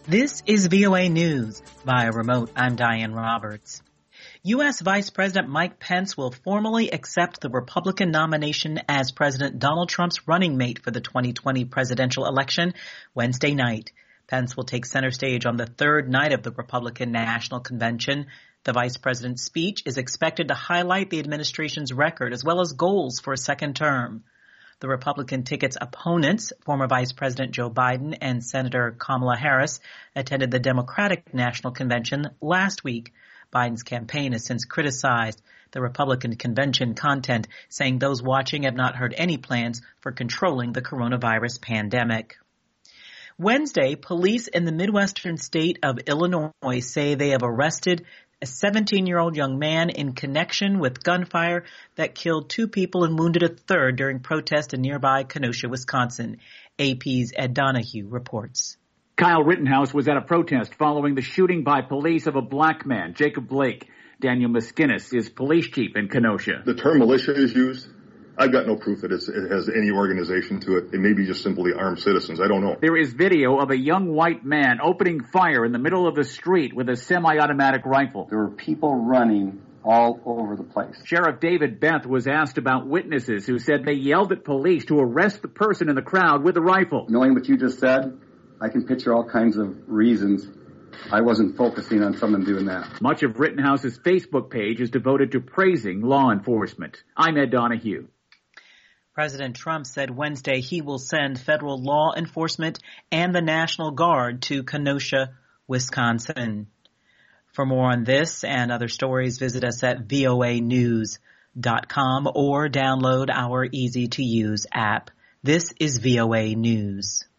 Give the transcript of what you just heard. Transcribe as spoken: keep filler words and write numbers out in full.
This is V O A News. Via remote, I'm Diane Roberts. U S. Vice President Mike Pence will formally accept the Republican nomination as President Donald Trump's running mate for the twenty twenty presidential election Wednesday night. Pence will take center stage on the third night of the Republican National Convention. The vice president's speech is expected to highlight the administration's record as well as goals for a second term. The Republican ticket's opponents, former Vice President Joe Biden and Senator Kamala Harris, attended the Democratic National Convention last week. Biden's campaign has since criticized the Republican convention content, saying those watching have not heard any plans for controlling the coronavirus pandemic. Wednesday, police in the Midwestern state of Illinois say they have arrested a seventeen-year-old young man in connection with gunfire that killed two people and wounded a third during protests in nearby Kenosha, Wisconsin. A P's Ed Donahue reports. Kyle Rittenhouse was at a protest following the shooting by police of a black man, Jacob Blake. Daniel Miskinis is police chief in Kenosha. The term militia is used. I've got no proof that it's, it has any organization to it. It may be just simply armed citizens. I don't know. There is video of a young white man opening fire in the middle of the street with a semi-automatic rifle. There were people running all over the place. Sheriff David Beth was asked about witnesses who said they yelled at police to arrest the person in the crowd with a rifle. Knowing what you just said, I can picture all kinds of reasons I wasn't focusing on someone doing that. Much of Rittenhouse's Facebook page is devoted to praising law enforcement. I'm Ed Donahue. President Trump said Wednesday he will send federal law enforcement and the National Guard to Kenosha, Wisconsin. For more on this and other stories, visit us at V O A news dot com or download our easy-to-use app. This is V O A News.